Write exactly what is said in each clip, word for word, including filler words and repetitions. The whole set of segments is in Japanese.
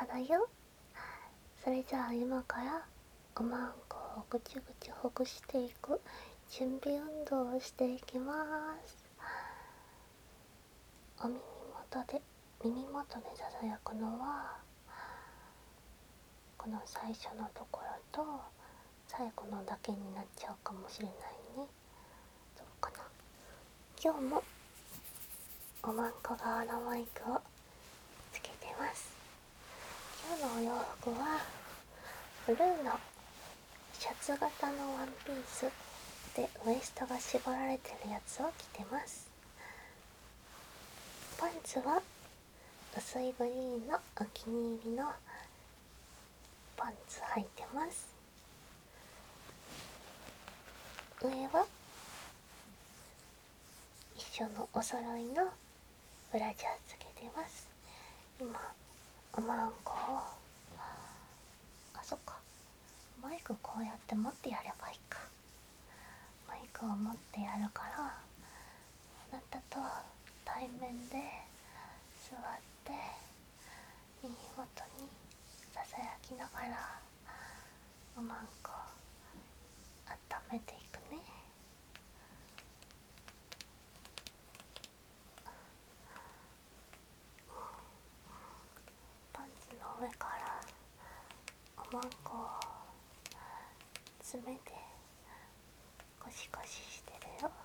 だよ。それじゃあ今からおまんこをぐちぐちほぐしていく準備運動をしていきます。お耳元で耳元でささやくのはこの最初のところと最後のだけになっちゃうかもしれないね。どうかな。今日もおまんこ側のマイクをつけてます。今日のお洋服はブルーのシャツ型のワンピースでウエストが絞られてるやつを着てます。パンツは薄いグリーンのお気に入りのパンツ履いてます。上は一緒のお揃いのブラジャーつけてます。今おまんこをあそっかマイクこうやって持ってやればいいか。マイクを持ってやるからあなたと対面で座って耳元にささやきながらおまんこ温めていくね。パンツの上からおまんこを爪でゴシゴシしてるよ。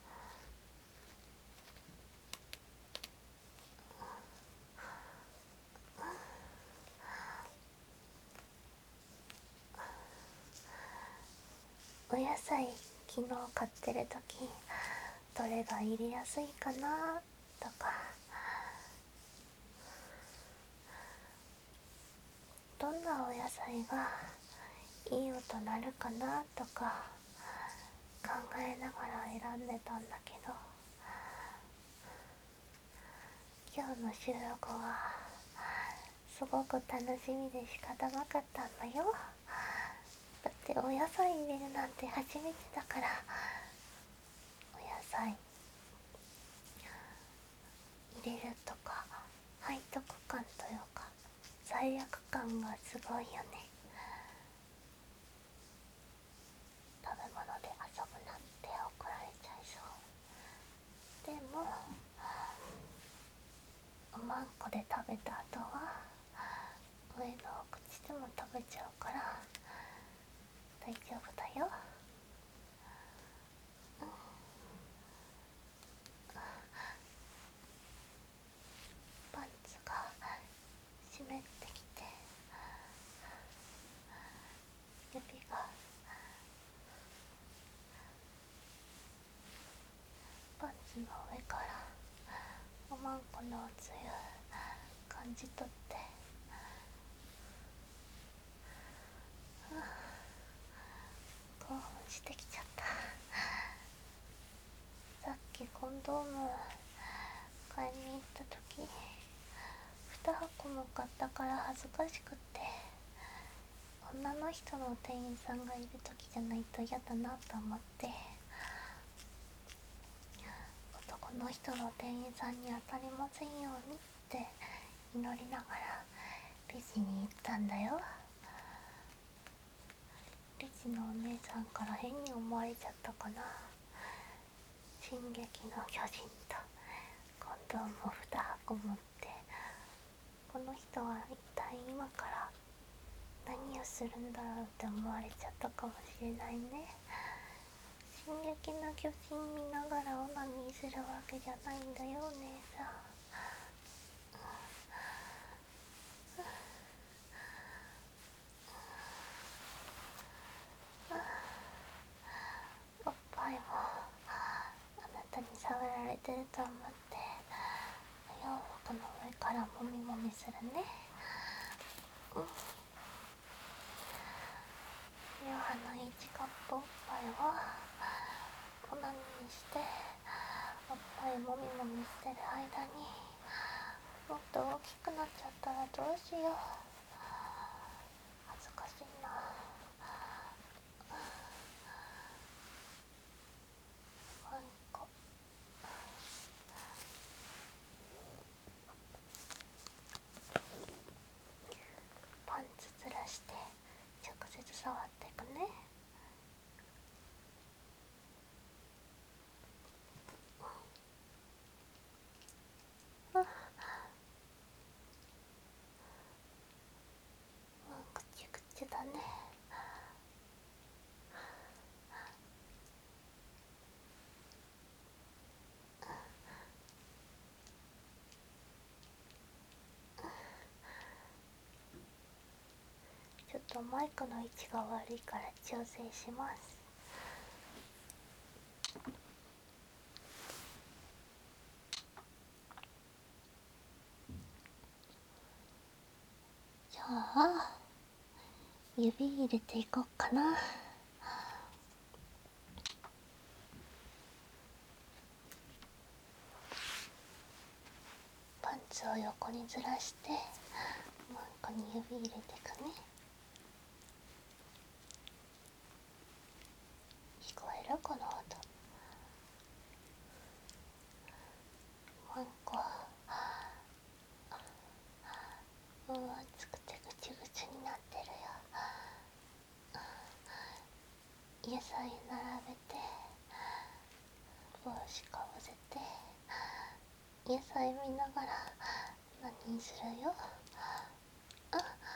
お野菜昨日買ってる時どれが入れやすいかなとか、どんなお野菜がいい音なるかなとか考えながら選んでたんだけど、今日の収録はすごく楽しみで仕方なかったんだよ。だってお野菜入れるなんて初めてだから、お野菜入れるとか背徳感というか罪悪感がすごいよね。食べ物で遊ぶなんて怒られちゃいそう。でもおまんこで食べた後は上のお口でも食べちゃうから大丈夫だよ。パンツが湿ってきて指がパンツの上からおまんこのおつゆ感じ取って興奮してきちゃった。さっきコンドーム買いに行った時にはこも買ったから恥ずかしくって女の人の店員さんがいる時じゃないと嫌だなと思って男の人の店員さんに当たりませんようにって祈りながらレジに行ったんだよ。レジのお姉さんから変に思われちゃったかな。進撃の巨人とコンドームをにはこ持ってこの人は一体今から何をするんだろうって思われちゃったかもしれないね。進撃の巨人見ながらオナニーするわけじゃないんだよお姉さん。おっぱいもあなたに触られてると思ってお洋服の上からもみもみするね。うん。ヨハのいちカップおっぱいをオナニーしておっぱいもみもみしてる間にもっと大きくなっちゃったらどうしよう。恥ずかしいな。マンコとマイクの位置が悪いから調整します。じゃあ指入れていこうかな。パンツを横にずらして真ん中に指入れていくね。聞こえるこの音。マンコうん熱くてぐちぐちになってるよ。野菜並べて帽子かぶせて野菜見ながら何するよ。あ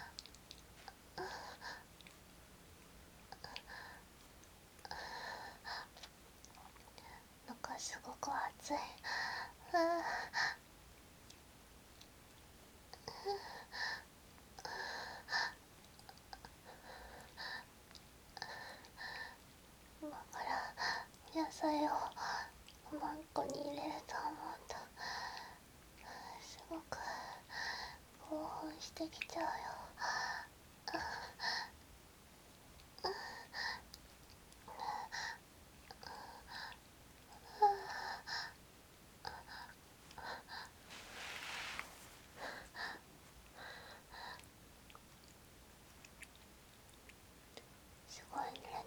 なんかすごく暑い。今から野菜をマンコに入れると思うとすごく興奮してきちゃうよ。すごい濡れてる。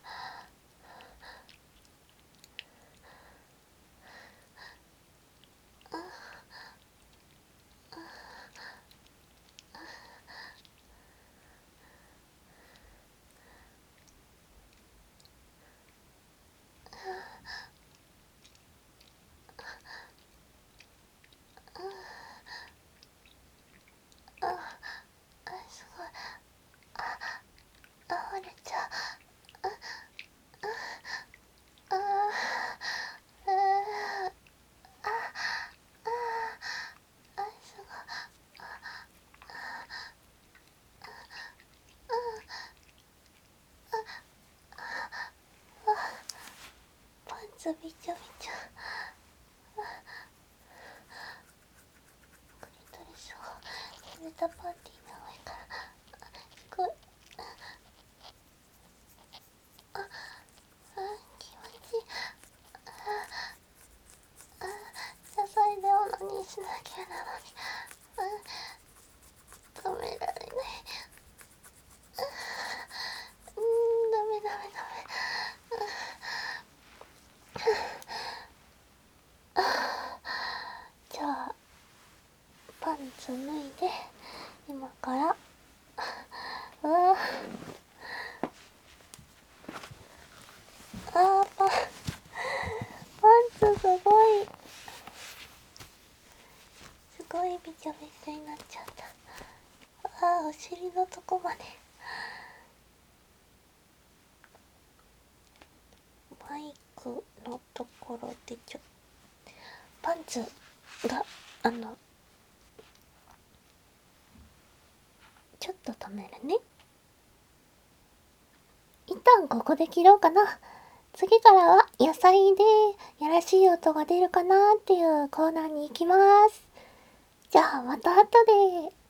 すごい。あ溢れちゃう。ああすごい。パンツびちょびちょ。クリトリスを濡れたパンティーの上からすごい。ああ気持ちいい。あ野菜でオナニーしなきゃなのに止められない。うんダメダメダメ。じゃあパンツ脱いで今からうわあーパンパンツすごいすごいびちょびちょになっちゃった。あーお尻のとこまで。マイクのところでちょっとパンツがあのちょっと止めるね。一旦ここで切ろうかな。次からは野菜でやらしい音が出るかなっていうコーナーに行きます。じゃあまた後で。